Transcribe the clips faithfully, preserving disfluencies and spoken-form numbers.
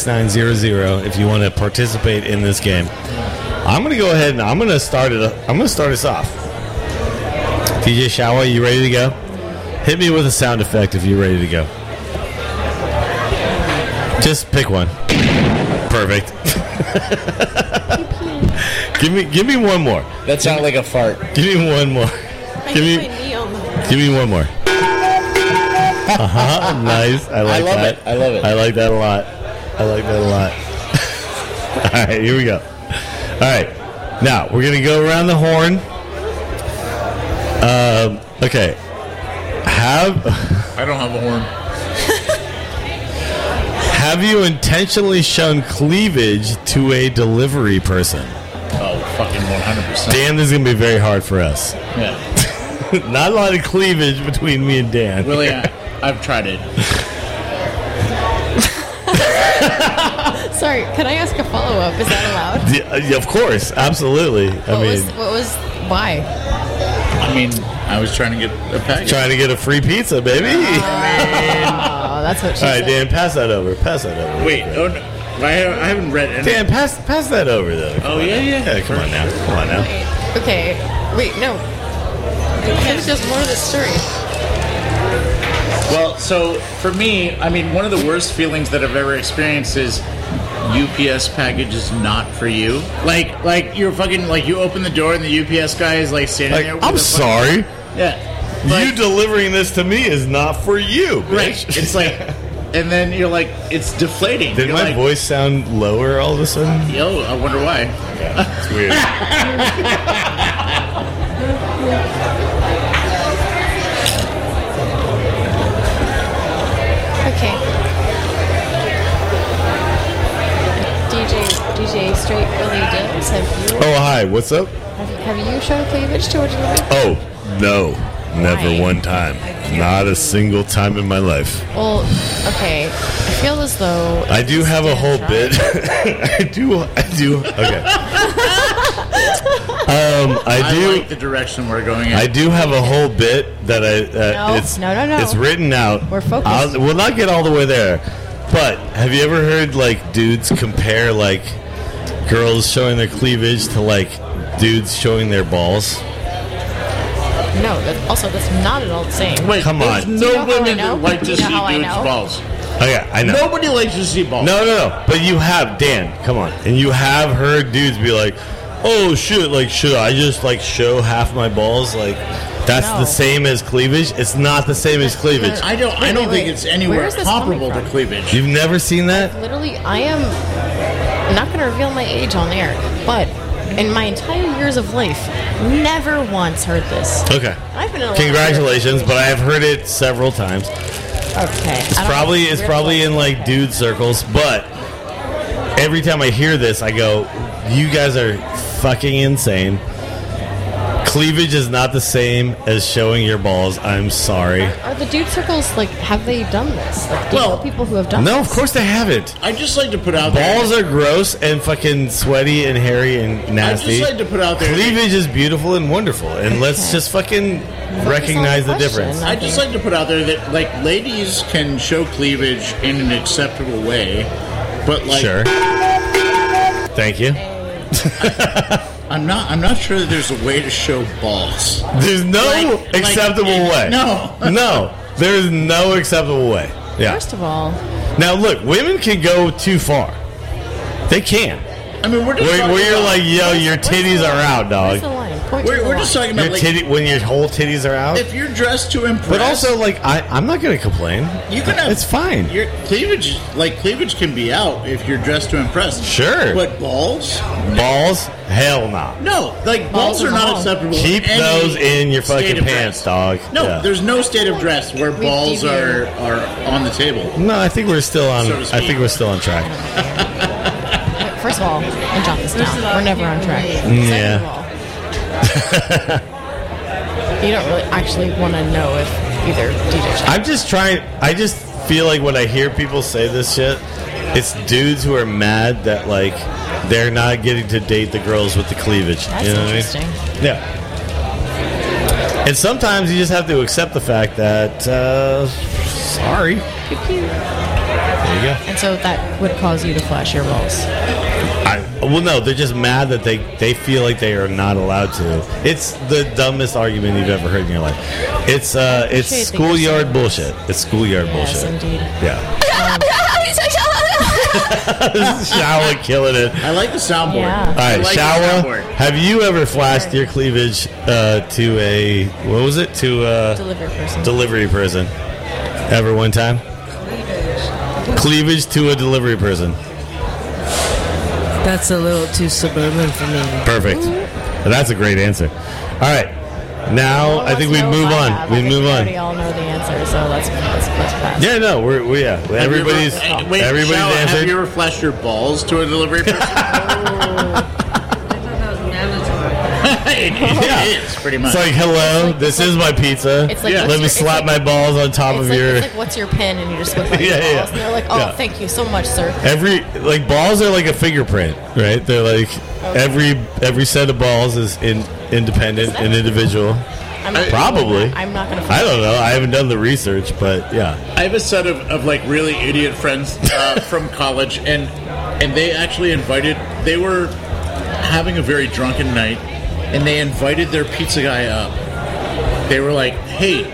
six nine zero zero if you want to participate in this game. I'm going to go ahead and I'm going to start it. I'm going to start us off. D J Shawa, you ready to go? Hit me with a sound effect if you're ready to go. Just pick one. Perfect. give me, give me one more. That sounded like a fart. Give me one more. I Give me, my knee on the give me one more. Uh huh. Nice. I like I love that. it. I love it. I like that a lot. I like that a lot. All right, here we go. All right, now we're gonna go around the horn. Um. Okay. Have I don't have a horn. Have you intentionally shown cleavage to a delivery person? Oh, fucking one hundred percent. Dan, this is gonna be very hard for us. Yeah. Not a lot of cleavage between me and Dan. Really, I, I've tried it. Sorry, can I ask a follow up? Is that allowed? Yeah, yeah, of course, absolutely. I What mean, was what was why? I mean, I was trying to get a package. trying to get a free pizza, baby. Oh, that's what she All right, said. Dan, pass that over. Pass that over. Wait, oh, no. I, haven't, I haven't read any. Dan, pass pass that over though. Come Oh, on yeah, now. yeah. Yeah, come on now. Come on now. Wait, okay, wait, no. There's just more of the story. Well, so for me, I mean, one of the worst feelings that I've ever experienced is U P S package is not for you. Like, like you're fucking like you open the door and the U P S guy is like standing Like, there. With I'm a sorry. Fucking, yeah. you Like, delivering this to me is not for you, bitch. right? It's like, and then you're like, it's deflating. Did You're my like, voice sound lower all of a sudden? Yo, I wonder why. Yeah, it's weird. Okay. D J D J Straight Billy Dills, have you Oh, hi. What's up? have, have you shown cleavage to a delivery? Oh, no. Never Why? one time. Not a single time in my life. Well, okay. I feel as though I do have a Dan whole tried. bit. I do. I do. Okay. Um, I I do. like the direction we're going in. I do have a whole bit that I. Uh, No, it's, no, no, no. It's written out. We're focused. I'll, we'll not get all the way there. But have you ever heard like dudes compare like girls showing their cleavage to like dudes showing their balls? No, that, also that's not at all the same. Wait, Come there's on. Do you know no how I women know? that like Do to you see know how I dudes' know? balls. Oh yeah, I know. Nobody likes to see balls. No, no, no. But you have, Dan, come on. And you have heard dudes be like, oh, shit, like, should I just, like, show half my balls? Like, that's No. the same as cleavage? It's not the same as cleavage. I don't. I Wait, don't wait, think wait. it's anywhere Where is this comparable coming to from? cleavage. You've never seen that? Literally, I am I'm not going to reveal my age on air, but in my entire years of life, never once heard this. Okay. I've been in a lot of Congratulations, weird but I have heard it several times. Okay. It's probably it's probably in like dude circles, but every time I hear this, I go, "You guys are fucking insane." Cleavage is not the same as showing your balls. I'm sorry. Are the dude circles, like, have they done this? Like, do you Well, know people who have done No, this? of course they haven't. I just like to put out there. Balls are gross and fucking sweaty and hairy and I nasty. just like to put out there. Cleavage is beautiful and wonderful, and let's just fucking recognize the on the difference. question. I just like to put out there that like ladies can show cleavage in an acceptable way, but like Sure. Thank you. I'm not. I'm not sure that there's a way to show balls. There's no Like- like- acceptable way. No. No. There is no acceptable way. Yeah. First of all, Now, look, women can go too far. They can. I mean, we're just Where, talking where you're about- like, yo, your where's the titties are line? out, dog. Where's the line? Point to we're, the we're just line. talking Your about like titty, when your whole titties are out. if you're dressed to impress. But also, like, I, I'm not going to complain. you can have It's fine. Your cleavage, like cleavage, can be out if you're dressed to impress. Sure. But balls, Balls? Hell no. no. Like balls, Balls are are not balls. acceptable. Keep any those in your state fucking of pants, dress. dog. No, Yeah. there's no state of dress where balls are, deviated. are on the table. No, I think we're still on. So to I speak. think we're still on track. Wait, first of all, and jot this down. We're never on track. Yeah. Second of all, you don't really actually want to know if either D J Shaw. I'm just trying. I just feel like when I hear people say this shit, it's dudes who are mad that like they're not getting to date the girls with the cleavage. That's you know interesting. What I mean? Yeah. And sometimes you just have to accept the fact that uh, sorry. Pew, pew. There you go. And so that would cause you to flash your balls. I, well, no, they're just mad that they, they feel like they are not allowed to. It's the dumbest argument you've ever heard in your life. It's uh, it's appreciate that schoolyard you're bullshit. It's schoolyard Yes, bullshit. indeed. Yeah. Shawa killing it. I like the soundboard. Yeah. All right, I like the Shawa, soundboard. have you ever flashed your cleavage uh, to a, what was it? To a Delivery person. delivery person? Ever one time? Cleavage to a delivery person. That's a little too suburban for me. Perfect. That's a great answer. All right. Now, I think we Know if move I on. have. We I think move we on. already all know the answer, so let's let's, let's pass. Yeah, no, we're, we, yeah. Everybody's, Have you ever, wait, everybody's Shao, answered. Have you ever flashed your balls to a delivery person? it, it Yeah. is, pretty much. It's like, hello, this is my pizza. It's like, Yeah. what's Let me your- it's slap like- my balls on top It's of like, your. it's like, what's your pin? And you just look at your Yeah, yeah, balls, and they're like, oh, yeah. thank you so much, sir. Every like balls are like a fingerprint, right? They're like every every set of balls is in, independent and individual. I'm not Probably. I'm not going to. I don't know. I haven't done the research, but yeah. I have a set of, of like really idiot friends uh, from college, and and they actually invited. They were having a very drunken night, and they invited their pizza guy up. They were like, "Hey,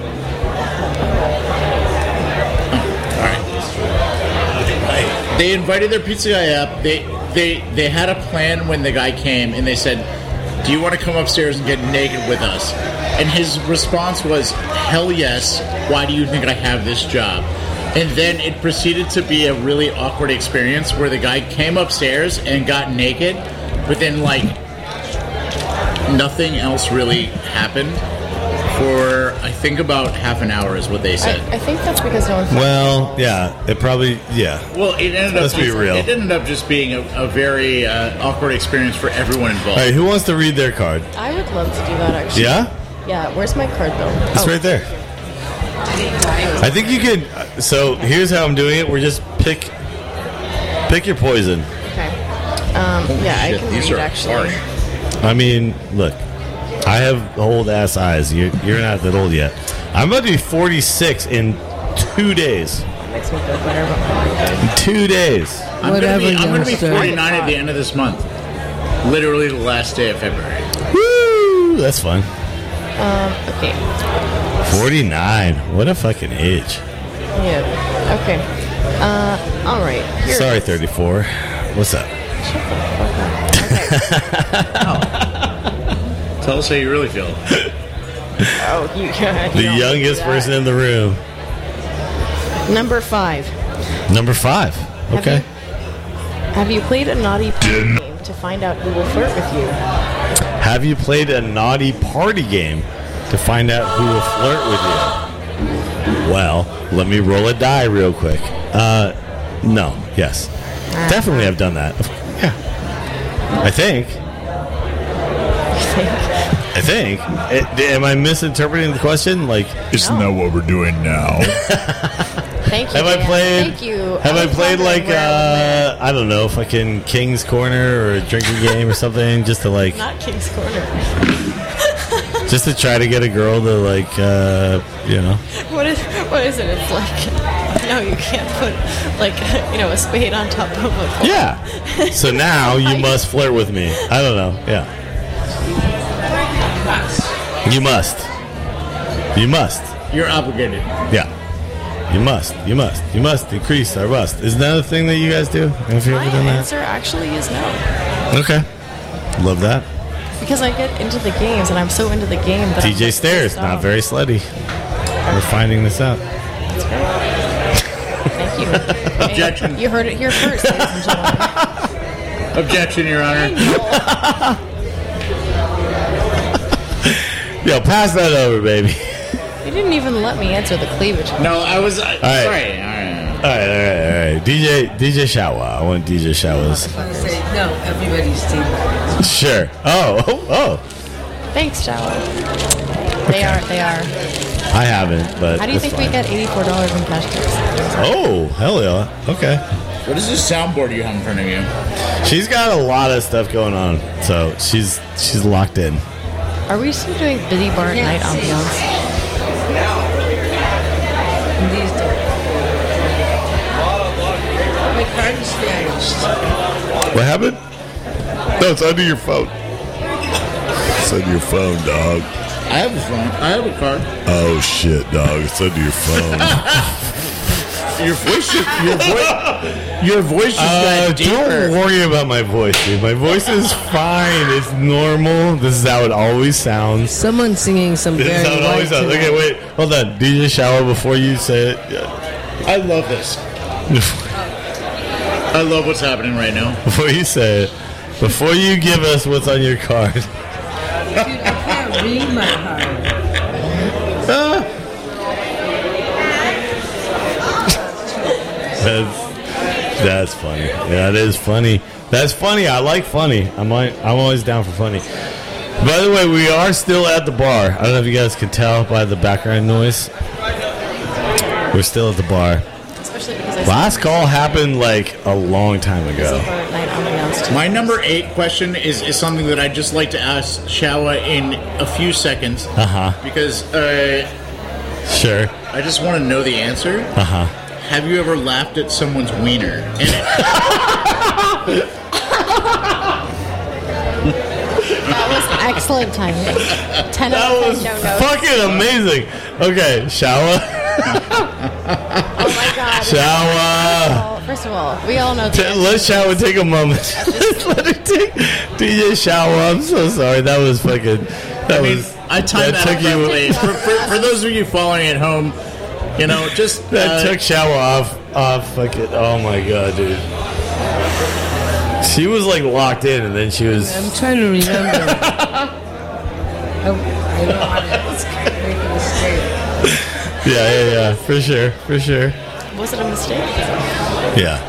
oh, all right." They invited their pizza guy up. They they they had a plan when the guy came, and they said, "Do you want to come upstairs and get naked with us?" And his response was, "Hell yes. Why do you think I have this job?" And then it proceeded to be a really awkward experience where the guy came upstairs and got naked, but then like nothing else really happened for I think about half an hour is what they said. I, I think that's because no one. Well, yeah. It probably yeah. Well, it ended Let's up be just, real. It ended up just being a, a very uh, awkward experience for everyone involved. All right, who wants to read their card? I would love to do that actually. Yeah, Yeah. Where's my card though? it's Oh, right there. I think you could. So here's how I'm doing it. We're just pick pick your poison. Okay. Um, yeah, I Shit, can these read are actually. harsh. I mean, look, I have old ass eyes. You're, you're not that old yet. I'm about to be forty-six in two days. Makes me feel better about my Two days. I'm Whatever, gonna be, I'm gonna be youngster. forty-nine at the end of this month. Literally the last day of February. Woo! That's fun. Okay. forty-nine. What a fucking age. Yeah. Okay. Uh, all right. Here. Sorry, thirty-four. What's up? Tell us how you really feel. Oh, you, you The don't youngest do that. person in the room. Number five. Number five. Okay. Have you played a naughty party game to find out who will flirt with you? Have you played a naughty party game to find out who will flirt with you? Well, let me roll a die real quick. Uh, no. Yes. Definitely I've done that. Yeah. I think. I think. It, am I misinterpreting the question? Like, Isn't that what we're doing now? Thank you. have I Dan. played? Thank you. Have I, was played wondering like where I uh, I don't know, fucking King's Corner or a drinking game or something, just to like, would land. Not King's Corner. just to try to get a girl to like, uh, you know. What is what is it? It's like no, you can't put like you know a spade on top of a club. Yeah. So now you must flirt with me. I don't know. Yeah. You must. You must. You're obligated. Yeah. You must. You must. You must increase our must. Isn't that a thing that you guys do? Have you My ever done that? answer actually is no, Okay. Love that. because I get into the games and I'm so into the game that T I'm J like, Stairs, stop. not very slutty. We're finding this out. Thank you. Objection. Hey, you heard it here first, ladies and gentlemen. Objection, Your Honor. Yo, pass that over, baby. You didn't even let me answer the cleavage. No, I was. Uh, right. Sorry. All right. All right, all right, all right. D J, D J Shawa. I want D J Shawa's. Say, no, everybody's team. Sure. Oh, oh, oh. Thanks, Shower. They are. They are. I haven't, but How do you that's think we fine. get eighty-four dollars in cash tips? Oh, hell yeah. Okay. What is this soundboard you have in front of you? She's got a lot of stuff going on, so she's she's locked in. Are we still doing Busy Bar at night ambiance? These days. vanished. What happened? No, it's under your phone. It's under your phone, dog. I have a phone. I have a card. Oh shit, dog! It's under your phone. Your voice, just, your voice, your voice just Uh, got deeper. don't worry about my voice, dude. My voice is fine. It's normal. This is how it always sounds. Someone's singing some This very is how it white always sounds. tonight. Okay, wait, hold on. D J Shower before you say it. Yeah. I love this. I love what's happening right now. Before you say it, before you give us what's on your card. Dude, I can't read my card. That's, that's funny. Yeah, that is funny. That's funny. I like funny. I'm like, I'm always down for funny. By the way, we are still at the bar. I don't know if you guys could tell by the background noise. We're still at the bar. Especially because I Last call happened like a long time ago. Super night ambiance. My number eight question is, is something that I'd just like to ask Shawa in a few seconds. Uh huh. Because uh, Sure. I just want to know the answer. Uh huh. Have you ever laughed at someone's wiener? And it, That was excellent timing. Ten That out of was ten no notes. fucking amazing. Okay, Shower. Oh my god. Shower. Well, first of all, we all know. T- the Let Shower take a moment. Let her take D J Shower. I'm so sorry. That was fucking. That I mean, was. I timed that, took out you. perfectly. For, for, for those of you following at home, you know, just That uh, took Shower off. Off. Fucking. Oh my god, dude. She was like locked in, and then she was. I'm trying to remember. I, I don't want to make a mistake. Yeah, yeah, yeah. For sure. For sure. Was it a mistake? Yeah.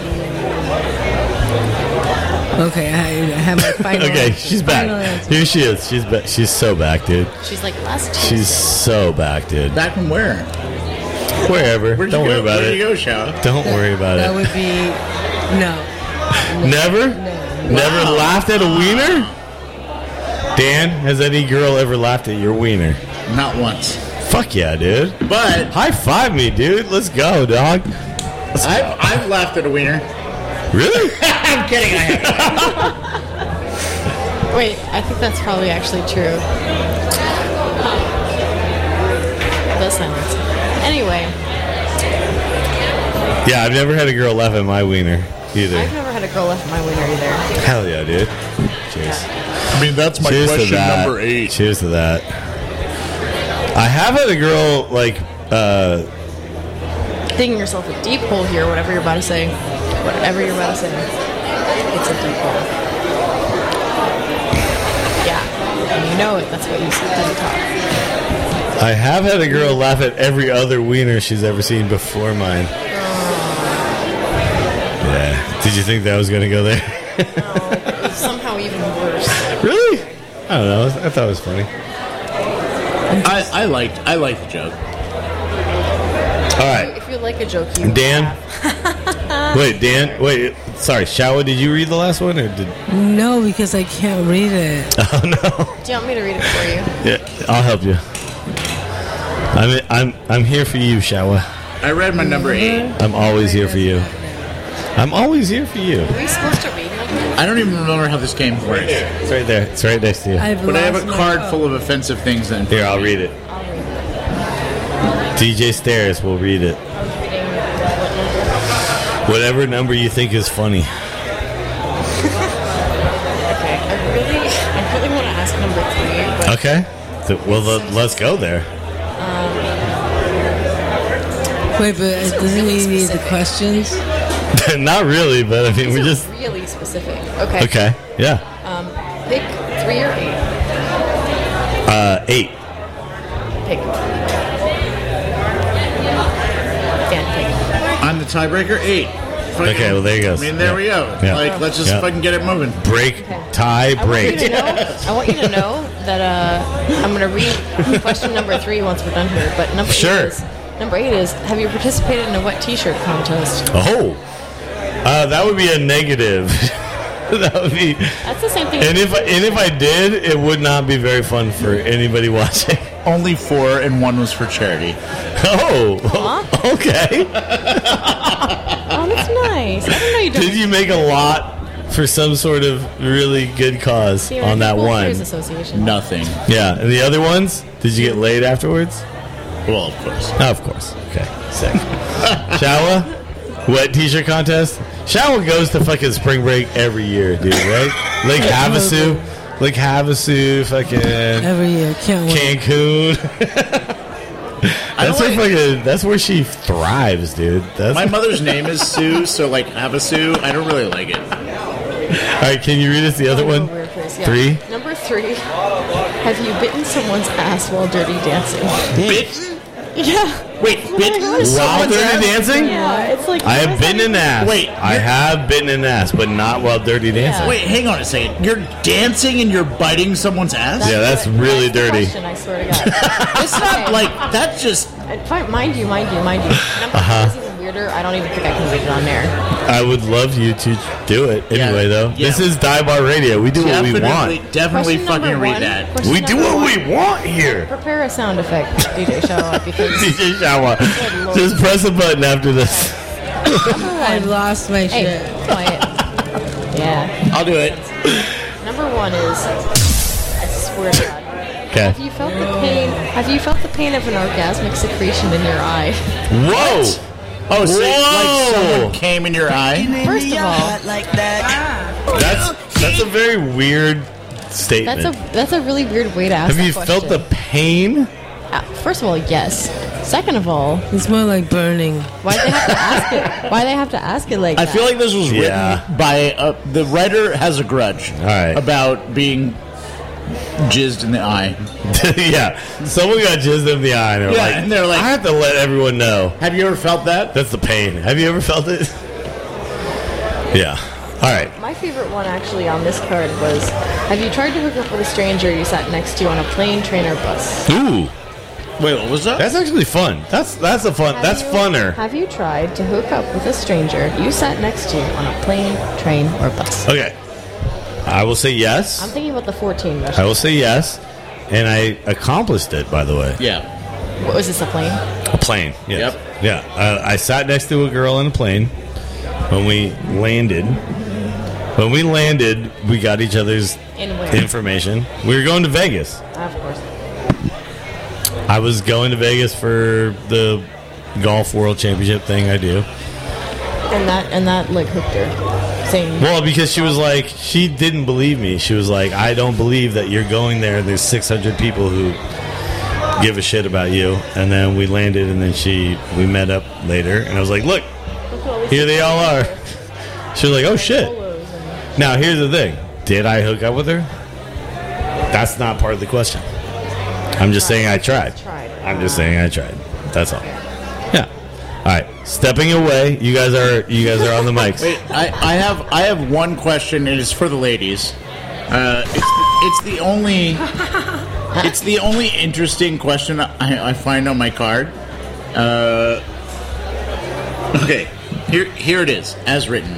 Okay, I have my final. Okay, she's final back. answer. Here she is. She's back. She's so back, dude. She's like last Tuesday. She's so back, dude. back from where? Wherever. Where'd Don't you worry go? about Where'd it. you go, Shawa? Don't worry about That it. would be no. Never? No. Never Wow. laughed at a wiener? Dan, has any girl ever laughed at your wiener? Not once. Fuck yeah, dude. But High five me, dude. Let's go, dog. Let's I've, go. I've laughed at a wiener. Really? I'm kidding. I haven't. Wait, I think that's probably actually true. The silence. Anyway, Yeah, I've never had a girl laugh at my wiener either. I've never had a girl left my winner either. Hell yeah, dude. Cheers. I mean, that's my Cheers to question that. number eight. Cheers to that. I have had a girl, like, uh, Digging yourself a deep hole here, whatever you're about to say. Whatever you're about to say. It's a deep hole. Yeah. And you know it. That's what you said to the top. I have had a girl laugh at every other wiener she's ever seen before mine. Yeah. Did you think that was going to go there? No, somehow even worse. Really? I don't know. I thought it was funny. I, I liked I liked the joke. All right. If you like a joke, you Dan? laugh. Wait, Dan. Wait. Sorry. Shawa, did you read the last one? Or did... No, because I can't read it. Oh, no. Do you want me to read it for you? Yeah, I'll help you. I'm, I'm, I'm here for you, Shawa. I read my number eight. I'm always here for you. I'm always here for you. Are we supposed to read like that? I don't even remember how this game works. It's right there. It's right next to you. I've But I have lost a my- card oh. full of offensive things then. Here, I'll read it. I'll read it. D J Stairs will read it. I was reading what number? Whatever number you think is funny. Okay, I really, I really want to ask number three, but Okay. So, well, the, let's go there. Wait, but These are doesn't really he need the specific. questions? Not really, but I mean, these we are just. really specific. Okay. Okay. Yeah. Um, pick three or eight. Uh, eight. Pick. Dan, pick. I'm the tiebreaker, eight. Fucking- Okay, well, there you go. I mean, there we go. Yeah. Like, let's just Yeah. fucking get it moving. Break. Tie. I want, you Break. to know, I want you to know that uh, I'm going to read question number three once we're done here. But number Sure. eight is number eight is Have you participated in a wet T-shirt contest? Oh. Uh, that would be a negative. That would be. That's the same thing. And if I, and if I did, it would not be very fun for anybody watching. Only four, and one was for charity. Oh. Aw. Okay. Oh, That's nice. I didn't know you Did you make a lot for some sort of really good cause See, on that People one? Players Association. Nothing. Yeah, and the other ones? Did you get laid afterwards? Well, of course. Oh, of course. Okay, sick. Shawa, wet t-shirt contest. Shawa goes to fucking spring break every year, dude. Right? Lake Havasu, Lake Havasu, fucking Every year, can't wait. Cancun. That's her like- fucking. That's where she thrives, dude. That's My mother's name is Sue, so like Havasu, I don't really like it. All right, can you read us the other Oh, one? weird phrase, yeah. Three. Number three. Have you bitten someone's ass while dirty dancing? Bitten? Yeah. Wait, bitten? While someone's dirty ass? dancing? Yeah, it's like. I have bitten an ass. Wait, I you're- have bitten an ass, but not while dirty dancing. Yeah. Wait, hang on a second. You're dancing and you're biting someone's ass? Yeah, that's the- really the dirty. question, I swear to God. It's not like, that's just... And fi- mind you, mind you, mind you. Number Uh-huh. four is even weirder. I don't even think I can read it on there. I would love you to do it anyway, Yeah, though. yeah. This is Die Bar Radio. We do what we Definitely, want. definitely Question fucking number read one. that. Question We do number what one. we want here. Prepare a sound effect, D J Shaw, because D J Shawa, Lord. just press a button after this. I lost my hey, shit. quiet. Yeah. I'll do it. Number one is. I swear to God. Okay. Have you felt the pain? Have you felt the pain of an orgasmic secretion in your eye? Whoa! Oh, so like Whoa! someone came in your eye? First of all, That's that's a very weird statement. that's a that's a really weird way to ask. Have that you question. felt the pain? Uh, first of all, yes. Second of all, It's more like burning. why they have to ask it? Why they have to ask it like I that? feel like this was written Yeah. by uh, the writer has a grudge All right. about being jizzed in the eye. Yeah. Someone got jizzed in the eye and they're Yeah, like, and they're like- I have to let everyone know. Have you ever felt that? That's the pain. Have you ever felt it? Yeah. All right. My favorite one actually on this card was: have you tried to hook up with a stranger you sat next to on a plane, train, or bus? Ooh. Wait, what was that? That's actually fun. That's that's a fun. Have That's you- funner. Have you tried to hook up with a stranger you sat next to on a plane, train, or bus? Okay. I will say yes. I'm thinking about the fourteen. I will say yes, and I accomplished it. By the way, Yeah. What was this, a plane? a plane. Yes. Yep. Yeah. Uh, I sat next to a girl in a plane when we landed. When we landed, we got each other's In where? information. We were going to Vegas. Of course. I was going to Vegas for the golf world championship thing I do. And that and that like hooked her, saying, Well, because she was like, she didn't believe me. She was like, I don't believe that you're going there. There's six hundred people who give a shit about you. And then we landed, and then she, we met up later, and I was like, look, "Look at all these here they all are. She was like, oh shit. polos and-" Now, here's the thing. Did I hook up with her? That's not part of the question. I'm just saying I tried. Tried. I'm just saying I tried. That's all. Yeah. All right. Stepping away. You guys are you guys are on the mics. Wait, I, I have I have one question, and it's for the ladies. Uh, it's, the, it's the only it's the only interesting question I, I find on my card. Uh, okay, here here it is, as written.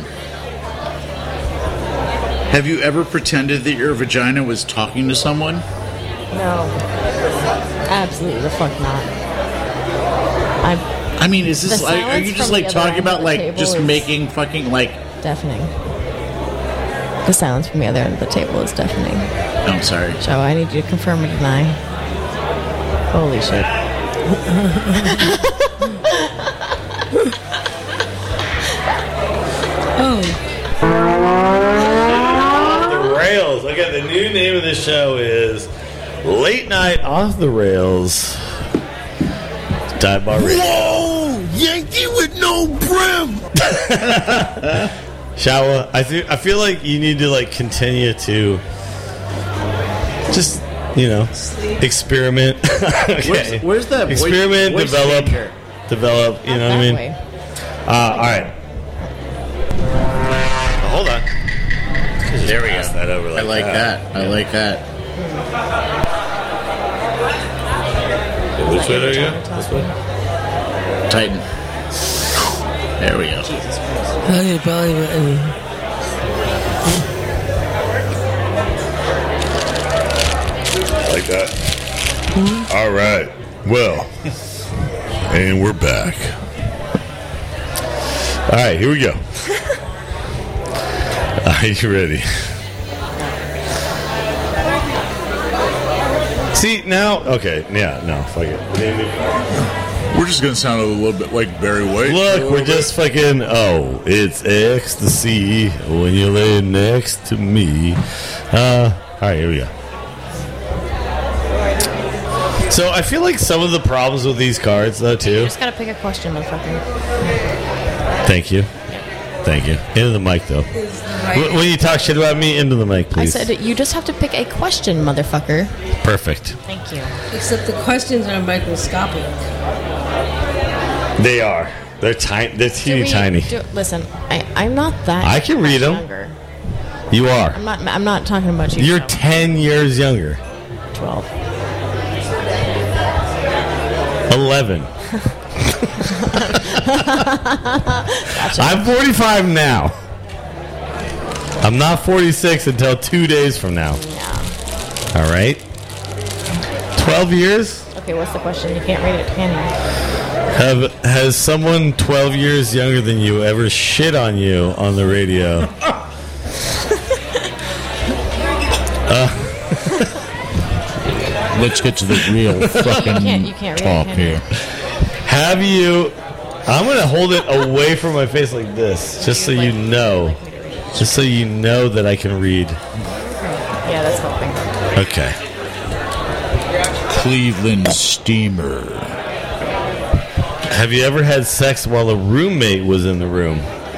Have you ever pretended that your vagina was talking to someone? No, absolutely the fuck not. I'm I mean, is this The like? Are silence you just from like the other talking end about of the like table just is- making fucking like? deafening. The silence from the other end of the table is deafening. Oh, I'm sorry. Joe, I need you to confirm or deny. Holy shit. Oh, The rails. Okay, the new name of the show is Late Night Off the Rails. Dive Bar Radio. Whoa, Yankee with no brim. Shawa, I think I feel like you need to like continue to just you know experiment. Okay. Where's, where's that voice- experiment, voice develop, changer? develop. You Not know what I that mean? way. Uh, all right. Hold on. There we Pass go. that over I like like that. that. I like that. Which way do I go? This way. Tighten. There we go. look at your belly button. Like that. All right. Well, and we're back. All right, here we go. Are you ready? See, now, okay, yeah, no, fuck it. We're just gonna sound a little bit like Barry White. Look, we're just fucking, oh, it's ecstasy when you lay next to me. Uh, all right, here we go. So I feel like some of the problems with these cards, though, You too. just gotta pick a question, motherfucker. Thank you. Thank you. Into the mic, though. Wh- When you talk shit about me, into the mic, I please. said you just have to pick a question, motherfucker. Perfect. Thank you. Except the questions are microscopic. They are. They're tiny. They're Do teeny we- tiny. do- listen, I, I'm not that. I can read much 'em. Younger. You are. I'm not. I'm not talking about you. You're so. ten years younger. twelve. eleven. I'm forty-five now. I'm not forty-six until two days from now. Yeah. All right. twelve years? Okay, what's the question? You can't read it, can you? Have has someone twelve years younger than you ever shit on you on the radio? Let's get to the real fucking can't- you can't read it, talk can you? here. Have you? I'm gonna hold it away from my face like this, just so you know, just so you know that I can read. Yeah, that's helping. Okay. Cleveland Steamer. Have you ever had sex while a roommate was in the room?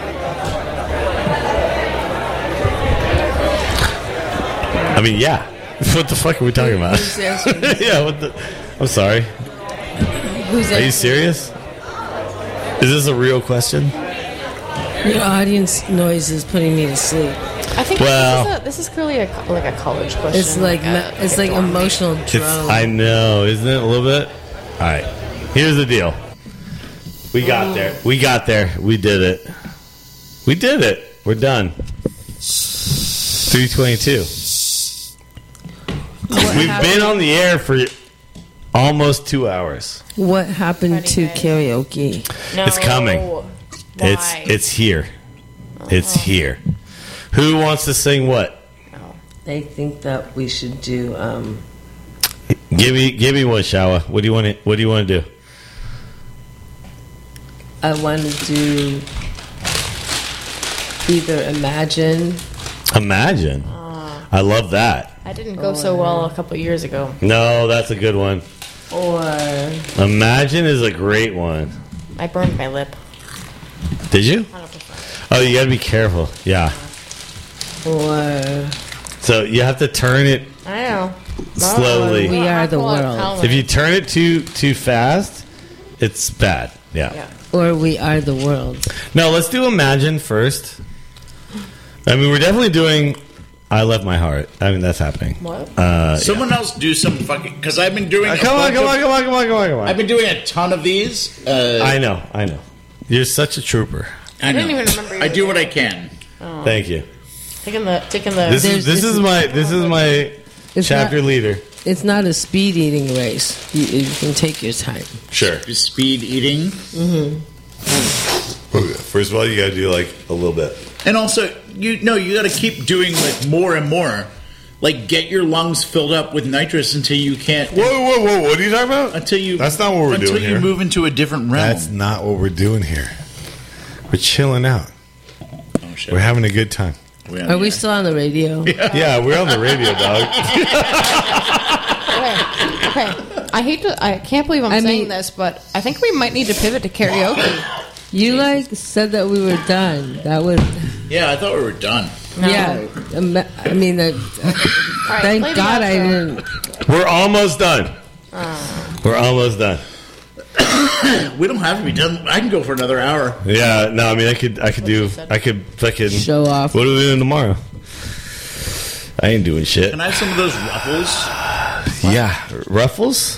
I mean, yeah. What the fuck are we talking about? Who's answering? Yeah. What the? I'm sorry. Who's Are you answering? serious? Is this a real question? Your audience noise is putting me to sleep. I think Well- this, is a, this is clearly a, co- like a college question. It's like a- me- it's like dorm. emotional It's, drone. I know, isn't it a little bit? All right. Here's the deal. We got there. We got there. We did it. We did it. We're done. three twenty-two. What We've happened, been on the air for almost two hours. what happened to Pretty karaoke? No. It's coming. Why? It's it's here. It's here. Who wants to sing what? I think that we should do. Um, Give me give me one, Shawa. What do you want to What do you want to do? I want to do either Imagine. Imagine. I love that. I didn't go so well a couple years ago. No, that's a good one. Or Imagine is a great one. I burned my lip. Did you? one hundred percent. Oh, you got to be careful. Yeah. or So you have to turn it I know. slowly. We are the world. If you turn it too too fast, it's bad. Yeah. Yeah. Or we are the world. No, let's do Imagine first. I mean, we're definitely doing I Left My Heart. I mean, that's happening. What? Uh, Someone else do some fucking. Because I've been doing. uh, a come on, bunch come of- on, come on, come on, come on, come on. I've been doing a ton of these. Uh, I know, I know. You're such a trooper. I know. didn't even remember you I do were what I there. can. Thank you. Taking the taking the. This There's- is this this is is- my this is my It's chapter not- leader. It's not a speed eating race. You, you can take your time. Sure. Speed eating. First of all, you got to do like a little bit. And also, you know, you got to keep doing like more and more. Like, get your lungs filled up with nitrous until you can't. Whoa, whoa, whoa! What are you talking about? Until you. That's not what we're until doing you here. move into a different realm. That's not what we're doing here. We're chilling out. oh, shit. We're having a good time. We're Are we still on the radio? Yeah, we're on the radio, dog. Okay. Okay. I hate to. I can't believe I'm I saying mean- this, but I think we might need to pivot to karaoke. You like said that we were done. That was Yeah, I thought we were done. No. yeah. Ima- I mean, that, All right, thank play the God I outro. didn't. We're almost done. We're almost done. We don't have to be done. I can go for another hour. Yeah, no, I mean, I could, I could do, I could fucking Show off. What are we doing tomorrow? I ain't doing shit. Can I have some of those ruffles? Yeah, ruffles.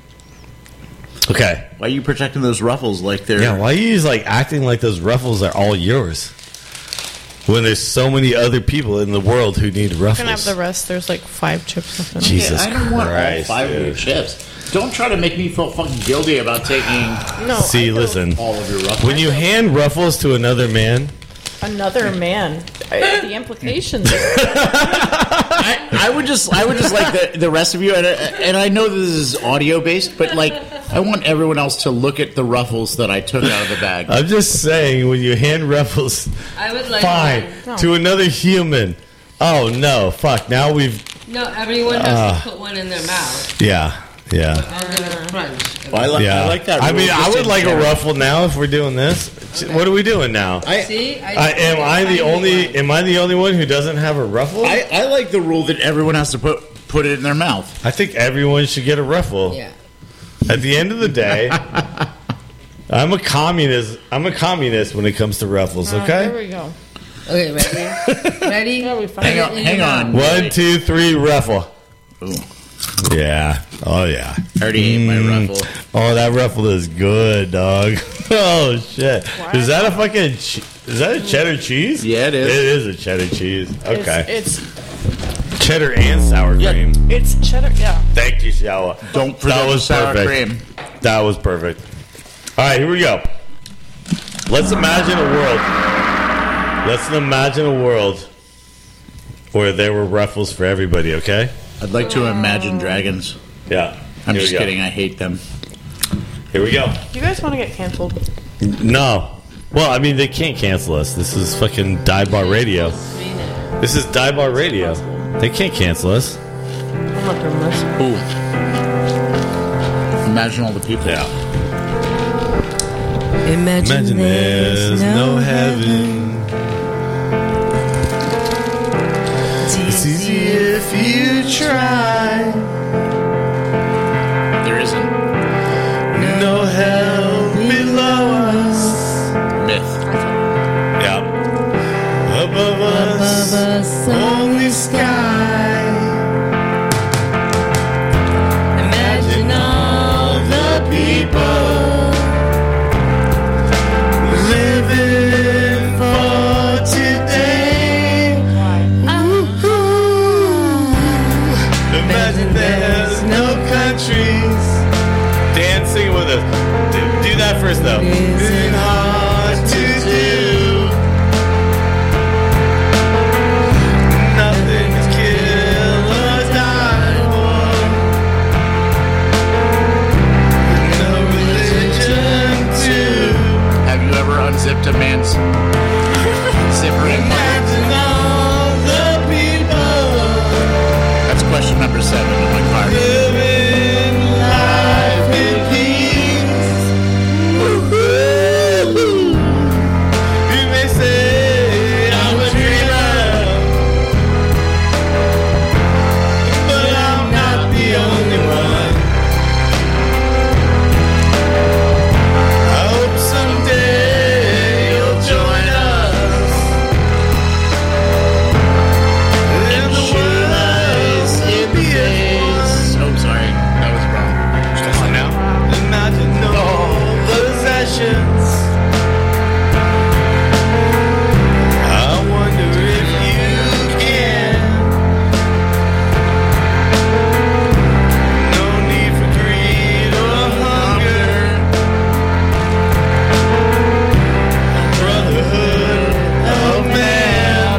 Okay. Why are you protecting those ruffles like they're? Yeah, why are you just like acting like those ruffles are all yours? When there's so many other people in the world who need You can have ruffles. the rest. There's like five chips left in it. Jesus Yeah, I don't want all Christ, five of your dude. chips. Don't try to make me feel fucking guilty about taking No. See, I feel listen. all of your ruffles. When you hand ruffles to another man, Another man. I- the implications. I, I would just, I would just like the, the rest of you, and, and I know this is audio based, but like, I want everyone else to look at the ruffles that I took out of the bag. I'm just saying, when you hand ruffles, I would like fine, No. to another human. Oh no, fuck! Now we've, No, everyone has to put one in their mouth. yeah, yeah, I'll give it a crunch. Well, I, like, yeah. I like that. I rule mean, I just would in like a general. ruffle now if we're doing this. What are we doing now? I, See? I, am I the only? Am I the only one who doesn't have a ruffle? I, I, I like the rule that everyone has to put put it in their mouth. think everyone should get a ruffle. Yeah. At the end of the day, I'm a communist. I'm a communist when it comes to ruffles. Uh, there Okay. we go. Okay, ready? Ready? Yeah, we find Hang on, hang on. One, two, three, ruffle. Ooh, Yeah. Oh yeah. I already ate my Mm. ruffle. Oh, that ruffle is good, dog. Oh shit! Is that a fucking? Che- is that a cheddar cheese? Yeah, it is. It is a cheddar cheese. Okay. It's, it's Cheddar and sour Yeah. cream. it's cheddar. Yeah. Thank you, Showa. Don't forget That the was sour perfect. cream. That was perfect. All right, here we go. Let's imagine a world. Let's imagine a world where there were ruffles for everybody. Okay? I'd like to imagine dragons. Yeah. I'm Here we just go. kidding. I hate them. Here we go. Do you guys want to get canceled? No. Well, I mean, they can't cancel us. This is fucking Dive Bar Radio. Mean it. This is Dive Bar Radio. They can't cancel us. I'm not doing this. Ooh. Imagine all the people. Yeah. Imagine, Imagine there's no heaven. It's easy if you try. There isn't. No hell below us. Myth. Yeah. Above us, only sky. Imagine all the people living for today. Imagine there's no countries. Dan, sing it with us. Do, do that first, though. It's hard to do. Nothing to kill or die for. No religion too. Have you ever unzipped a man's zipper? Imagine all the people That's question number seven on my card. living life in peace. Woo-hoo. You may say I'm a dreamer, but I'm not the only one. I hope someday you'll join us. And the world in the face. Oh, sorry. That was wrong. Come on now. Imagine all possessions. I wonder if you can. No need for greed or hunger. Brotherhood of man.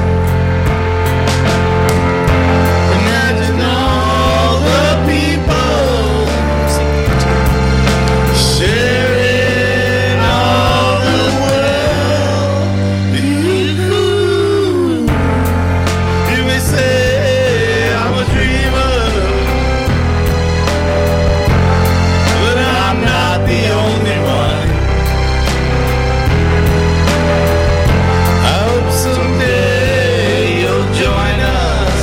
Imagine all the people sharing all the world. Ooh, you may say I'm a dreamer, but I'm not the only one. I hope someday you'll join us.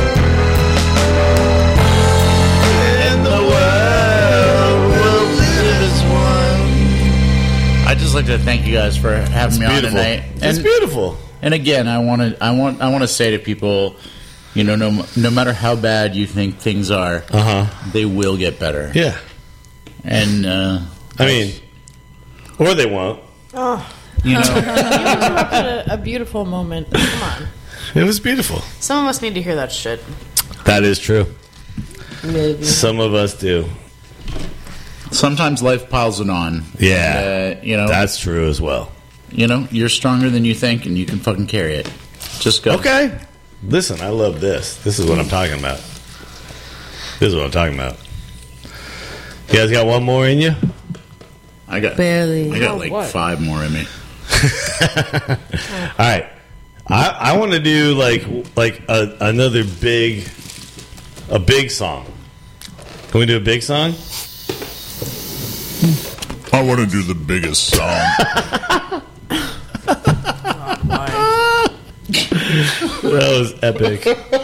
And the world will live as one. I'd just like to thank you guys for having me on tonight. It's And, beautiful. and again, I want to, I want, I want to say to people, you know, no, no matter how bad you think things are, Uh huh. they will get better. Yeah. And uh, I mean, or they won't. Oh, you know, you interrupted a, a beautiful moment. Come on. It was beautiful. Some of us need to hear that shit. That is true. Maybe. Some of us do. Sometimes life piles it on. Yeah. And, uh, you know, That's true as well. you know, you're stronger than you think, and you can fucking carry it. Just go. Okay. Listen, I love this. This is what I'm talking about. This is what I'm talking about. You guys got one more in you? I got Barely. I got Oh, like what? five more in me. All right. I, I want to do like like a, another big a big song. Can we do a big song? I want to do the biggest song. That was epic.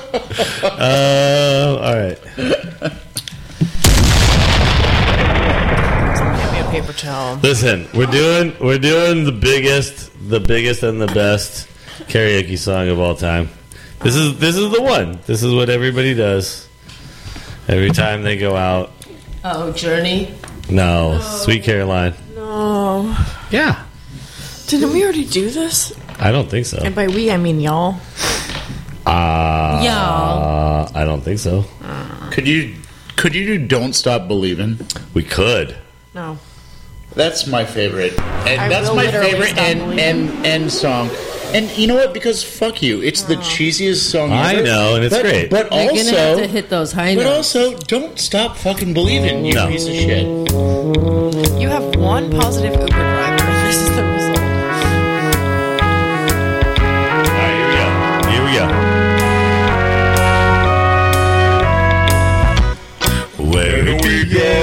Uh, all right. Get me a paper towel. Listen, we're doing we're doing the biggest, the biggest and the best karaoke song of all time. This is this is the one. This is what everybody does every time they go out. Oh, Journey. No, Sweet Caroline. No. Yeah, Didn't we already do this? I don't think so. And by we, I mean y'all. Uh, Y'all. uh, I don't think so. Could you could you do Don't Stop Believing? We could. No. That's my favorite. And I that's will my literally favorite stop end, believing. end end song. And you know what? Because fuck you. It's the cheesiest song I ever. know, and it's but, great. But You're also gonna have to hit those high But notes. also, don't stop fucking believing, you No. piece of shit. You have one positive Uber driver, and this is the result. All right, here we go. Here we go. Where do we go?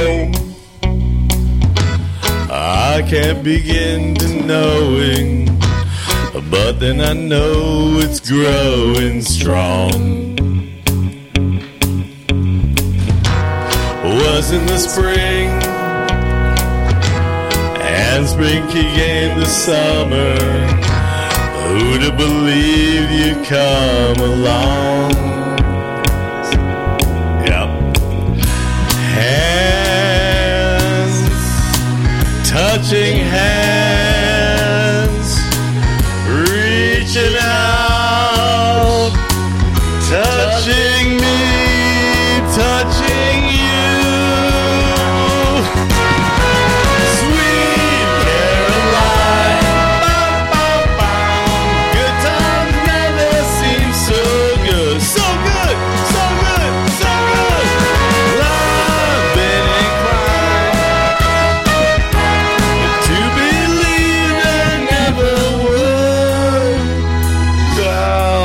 I can't begin to knowing, but then I know it's growing strong. Was in the spring, and spring came the summer. Who'd have believed you'd come along? Yep. Hands, touching hands, reaching out, touching me, touching you. Sweet Caroline, bow, bow, bow. Good times never seem so good, so good, so good, so good. I've been inclined to believe there never would. Now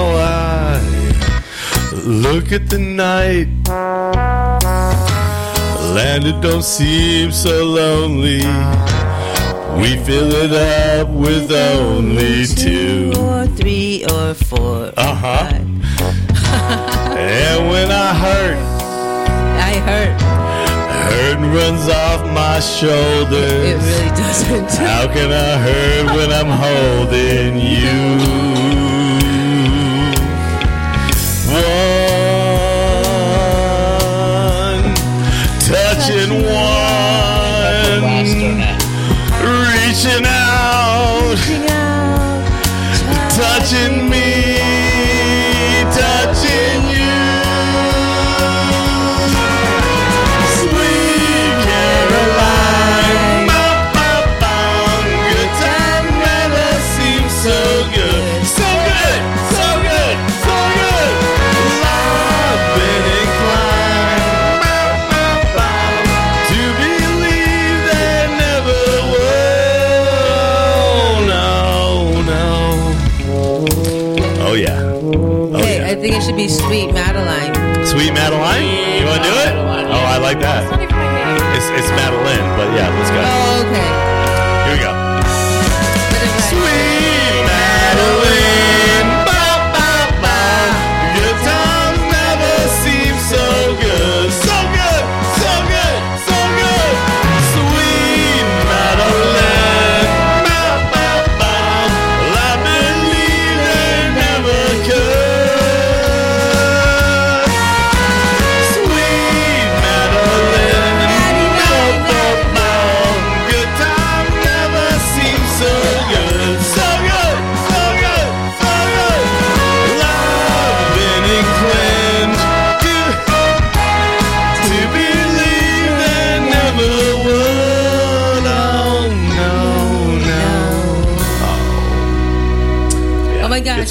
I look at the night. Land, it don't seem so lonely. We fill it up with only two. Or three or four. Uh-huh. And when I hurt, I hurt. hurt runs off my It shoulders. really doesn't. How can I hurt when I'm holding you? One, touching one, reaching out, touching me, touching you. Sweet Caroline, bow, bow, bow. Good time never seems so good, so good, so good, so good. I've been inclined, bow, bow, bow, to believe there never will. No, no. Oh yeah. Oh Hey, yeah. I think it should be Sweet Madeline. Sweet Madeline? You want to do it? Oh, I like It's not that. even my name. It's, it's Madeline, but yeah, let's go. Oh, okay. Here we go. But if I- Sweet Madeline, bow, bow, bow. Good times never seem so good. So good, so good, so good. Sweet Madeline, bow, bow, bow. Well, I believe they never could. Sweet Madeline, bow, bow, bow. Good time never seems so good, so good, so good,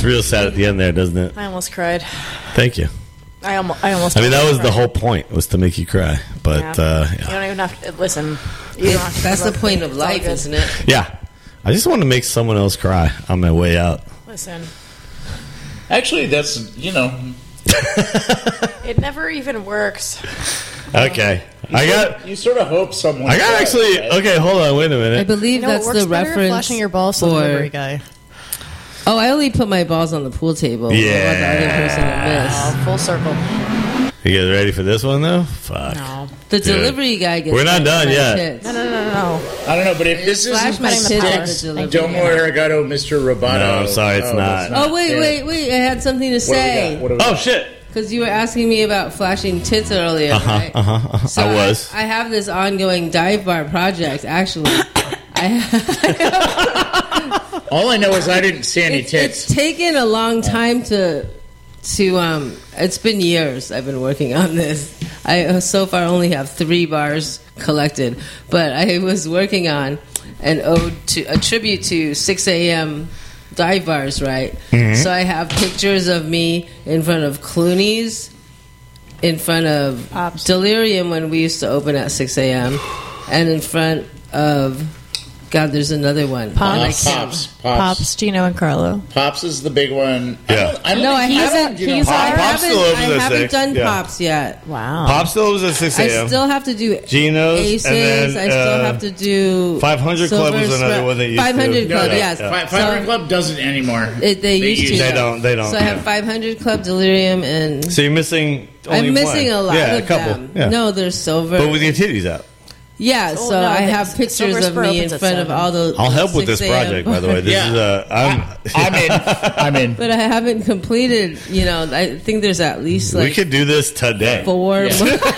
real sad at the end there, doesn't it? I almost cried. Thank you. I almost. I almost. I mean, that was cried. the whole point, was to make you cry. But, Yeah. uh, You yeah. don't even have to listen. You don't have to That's the look. point of It's all life, good. isn't it? Yeah. I just want to make someone else cry on my way out. Listen, Actually, that's, you know, it never even works. Okay. I got... you sort of hope someone. I got does, actually... right? Okay, hold on. Wait a I minute. believe You know that's what works the better? reference. Flashing your balls to the for- delivery guy. Oh, I only put my balls on the pool table. Yeah. I want the other person to miss. Oh, full circle. You guys ready for this one, though? Fuck. No. The Dude. delivery guy gets. We're not my- done my yet. tits. No, no, no, no, no. I don't know, but if this Flash isn't my Sticks, tits at the Sticks, delivery Domo guy. Arigato, Mister Roboto. No, I'm sorry, it's not. that's Oh wait, Yeah. wait, wait! I had something to What do we say got? What do we Oh, got? shit. because you were asking me about flashing tits earlier, Uh-huh, right? uh-huh, uh-huh. So I was. I, have this ongoing dive bar project. Actually, I All I know is I didn't see any it's, tits. it's taken a long time to to um. It's been years I've been working on this. I uh, so far only have three bars collected, but I was working on an ode to a tribute to six a.m. dive bars, right? Mm-hmm. So I have pictures of me in front of Clooney's, in front of Pops. Delirium when we used to open at six a.m., and in front of God. There's another one. Pops. And I Pops, can't- Pops, Pops, Gino, and Carlo. Pops is the big one. I Yeah. don't, I don't No, I think haven't. you know, he's I Pop- haven't, Pops still opens I at haven't six. done Yeah. Pops yet. Wow. Pop still was at six I a.m. still have to do Geno's, Aces. and then, I still uh, have to do five hundred Club Silver was another Spra- one that used to- five hundred No, Club, no, yes. yeah. Fi- Five Hundred So- Club doesn't anymore. It, they used to. They don't, they don't, So I have yeah. five hundred Club, Delirium, and So you're missing only I'm missing one. a lot yeah, of a couple. them. Yeah. No, there's silver. But with your titties out. yeah, Oh, so no, I the- have Silver pictures of Spur me in opens at front of seven. all the. I'll help with this six a.m. project, by the way. This Yeah. is uh, I'm. I'm in. I'm in. But I haven't completed. You know, I think there's at least like we could do this today. four.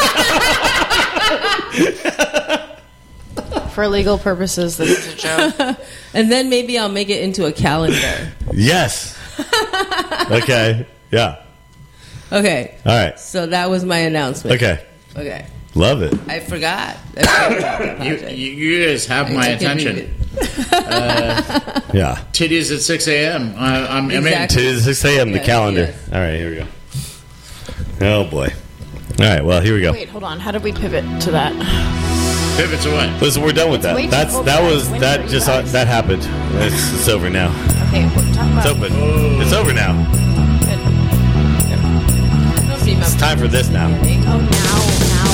For legal purposes, this is a joke. And then maybe I'll make it into a calendar. Yes. Okay. Yeah. Okay. All right. So that was my announcement. Okay. Okay. Love it. I forgot. I forgot about the You, project. you, you guys have my I could attention. read Yeah. Titties at six a.m. I, I'm, I'm in. Exactly. To six a.m. the Yes, calendar. yes. All right. Here we go. Oh boy. All right. Well, here we go. Wait, hold on. How did we pivot to that? Pivot to what? Listen, we're done with It's way that. too That's open. that was When that were just you uh, guys? that happened. It's, it's over now. Okay, we're talking It's about. open. It's over now. It's time for this now. Oh, now, now.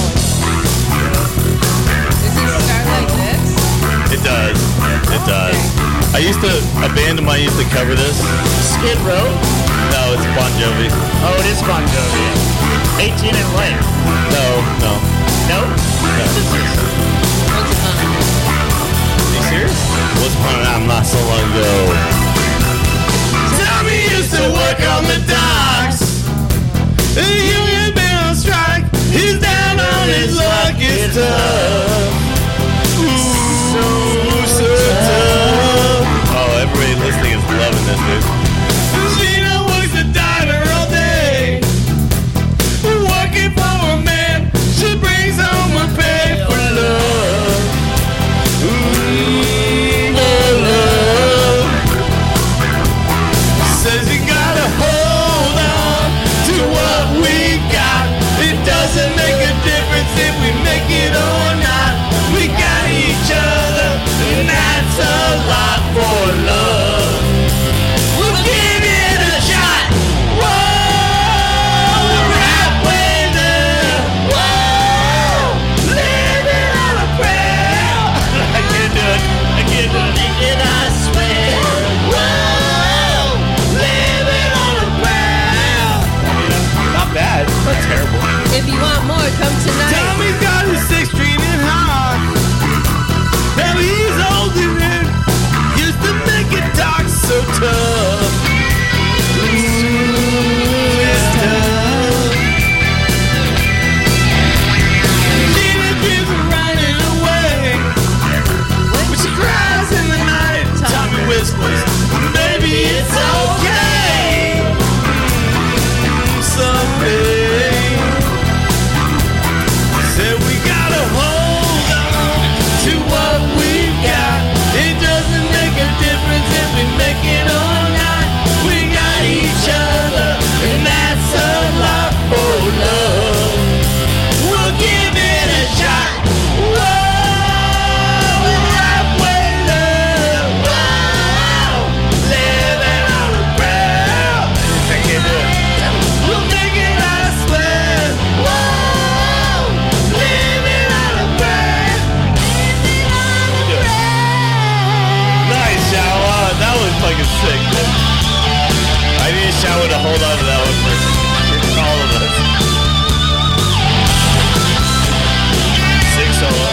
Does it start like this? It does. It does. I used to a band of mine used to cover this. Skid Row? No, it's Bon Jovi. Oh, it is Bon Jovi. eighteen and white. No, no. No? Once upon a Are you serious? Once upon a time, not so long ago. Tommy used to work on the docks. The union been on strike. He's down on his luck. It's tough. Ooh, so tough. Oh, everybody listening is loving this, dude. Gina works the diner all day. Working for a man. She brings home a pay for love. Ooh, love. Says you gotta hold on to what we got. It doesn't make a difference if we make it or not. We got each other, and that's a lot for love. We're wish I would have held on to that one for, for all of us. Six solo.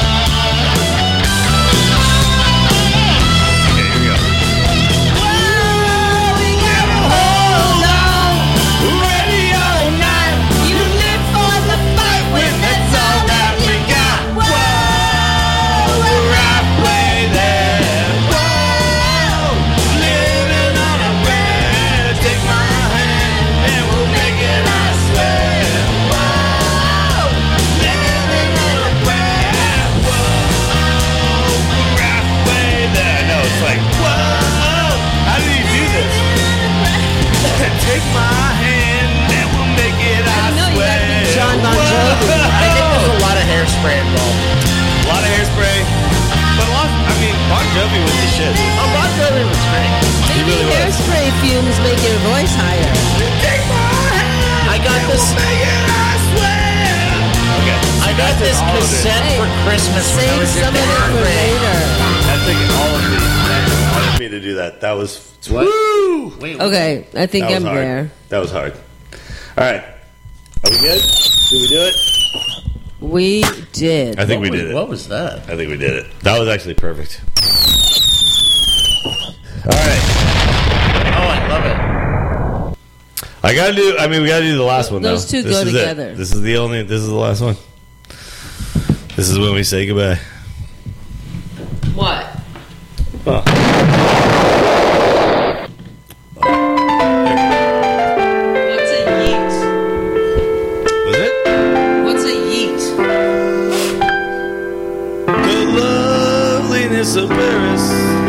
Okay, here we go. Whoa, we gotta hold on. Ready all night. You live for the fight when that's all that we got. Whoa, we're halfway there. Whoa, living on a prayer. Take my hand and we'll make it, I swear. Whoa, living on a prayer. Whoa, we're halfway there. No, it's like, whoa, how do you do this? Take my hand and we'll make it, I, I know, you swear. gotta be John Bon Jovi. I think there's a lot of hairspray involved. A lot of hairspray. But a lot, I mean, Bon Jovi was the shit. Oh, Bon Jovi was great. Maybe really was. hairspray fumes make your voice higher. Take my hand. I got this. Make it, I swear. Okay. I got this cassette Hey, for Christmas when I Save was in some of it third for grade. later. I think all of me wanted me to do that. That was What? woo. Wait, Okay, I think That I'm was hard. there. That was hard. All right. Are we good? Did we do it? We did. I think what we was- did it. What was that? I think we did it. That was actually perfect. All right. Oh, I love it. I gotta do. I mean, we gotta do the last one. Those though. two This go is it. together. This is the only. This is the last one. This is when we say goodbye. What? Well. What's a yeet? Was it? What's a yeet? The loveliness of Paris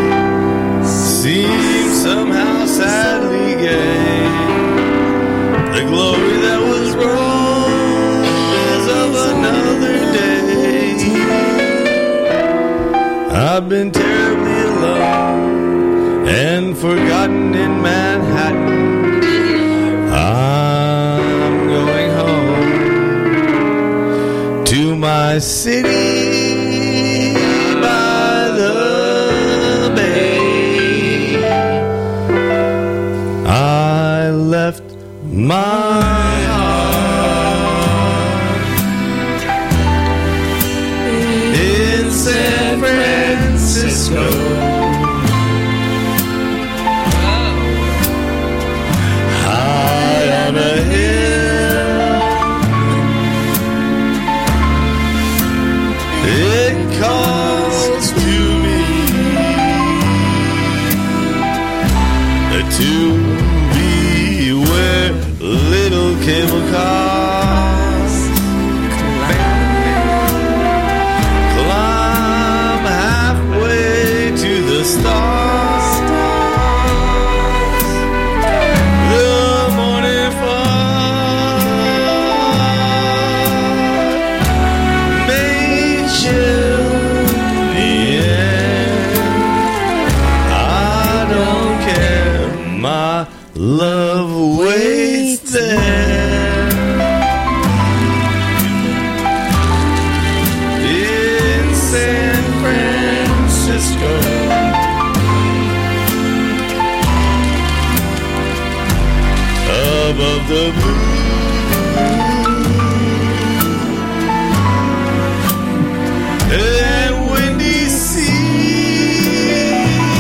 seems somehow sadly gay. The glory that was Rome is of another day. I've been terribly alone and forgotten in Manhattan. I'm going home to my city by the bay. I left my heart in San Francisco. High on a hill, it calls to me to be where little cable cars climb halfway to the stars. The morning fog may chill the air. I don't care, my love waits there in San Francisco. Above the blue and windy sea,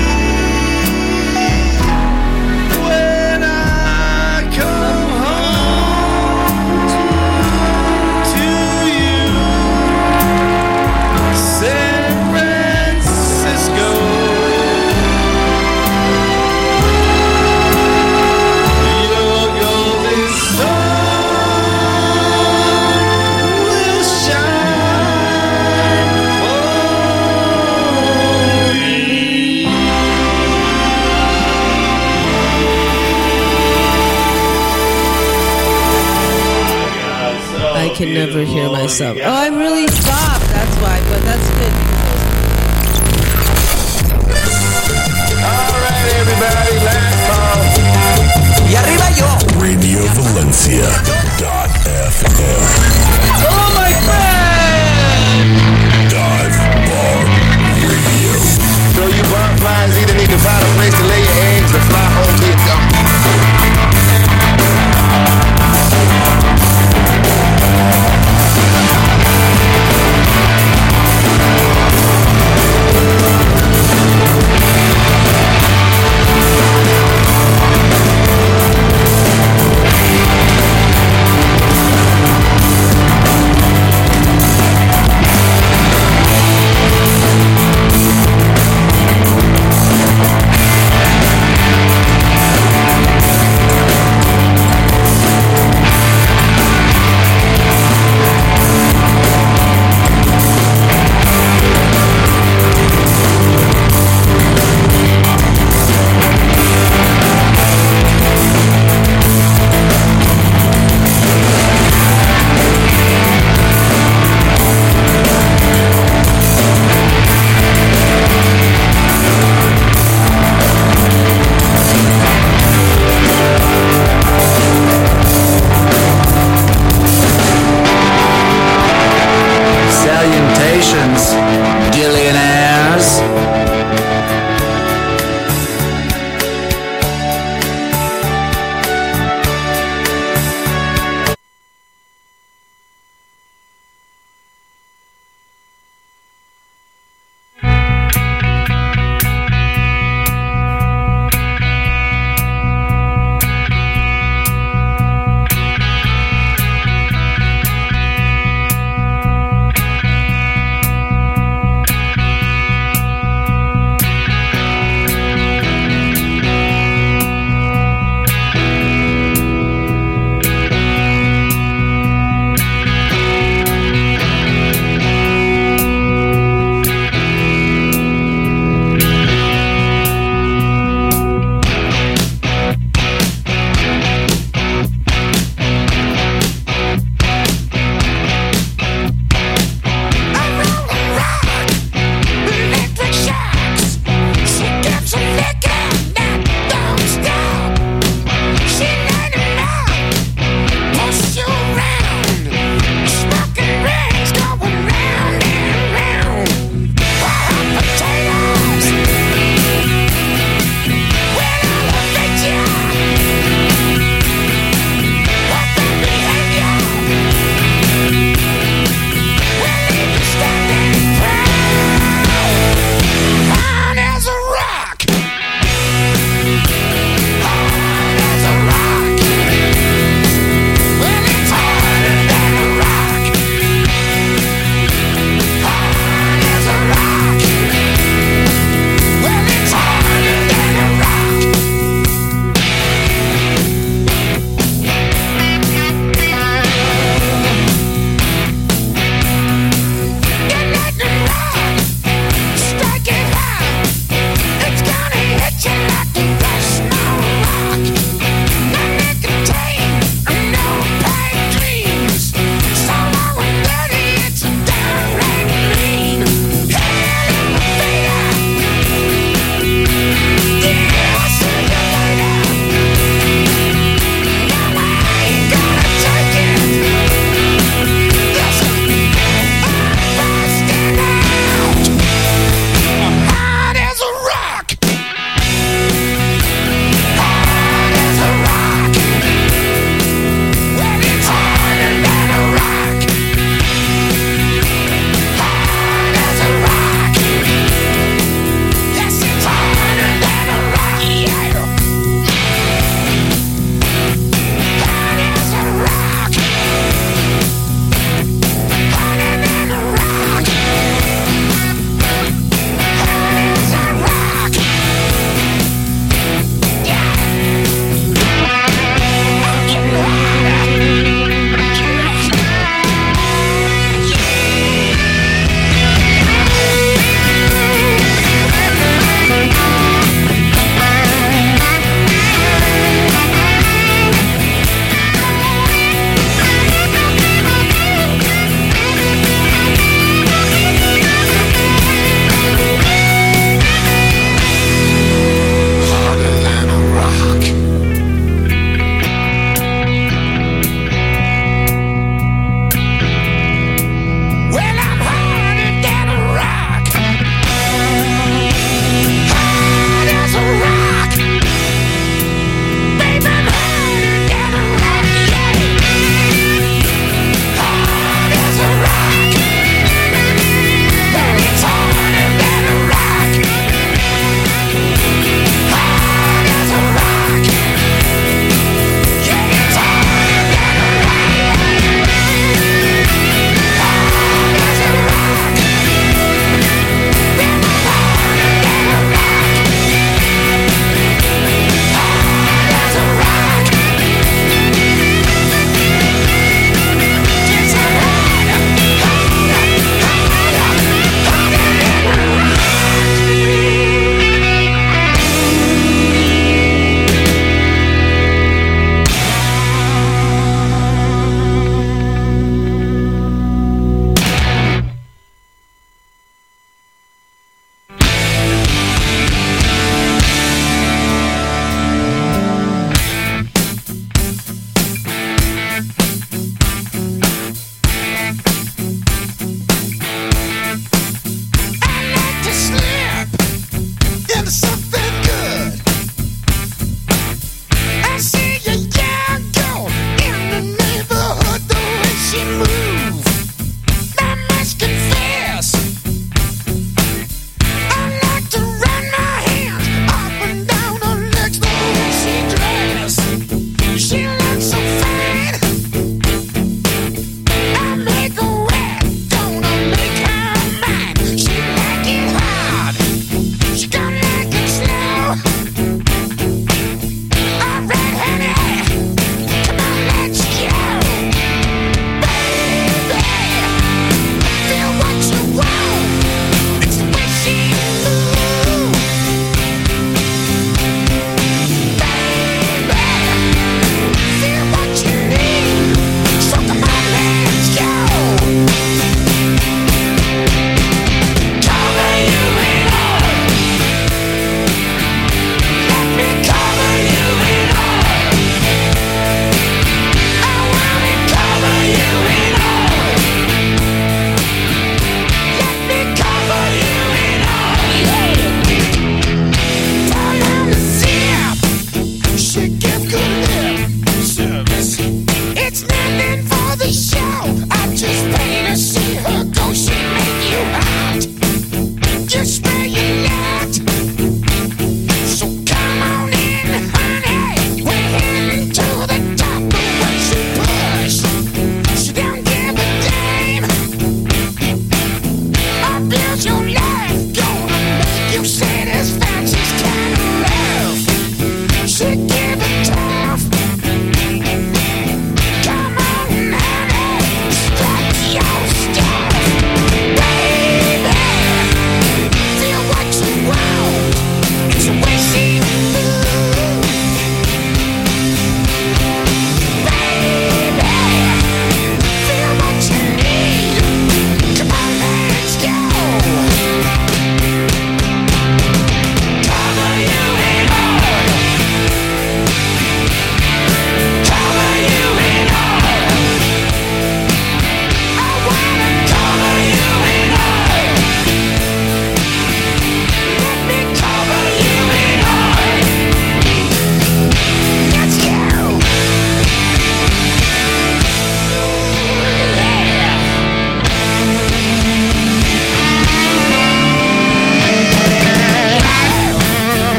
when I come home to you, San Francisco. Your golden sun will shine for me. I can never hear myself. Oh, I'm really soft. That's why, but that's good. All right, everybody, last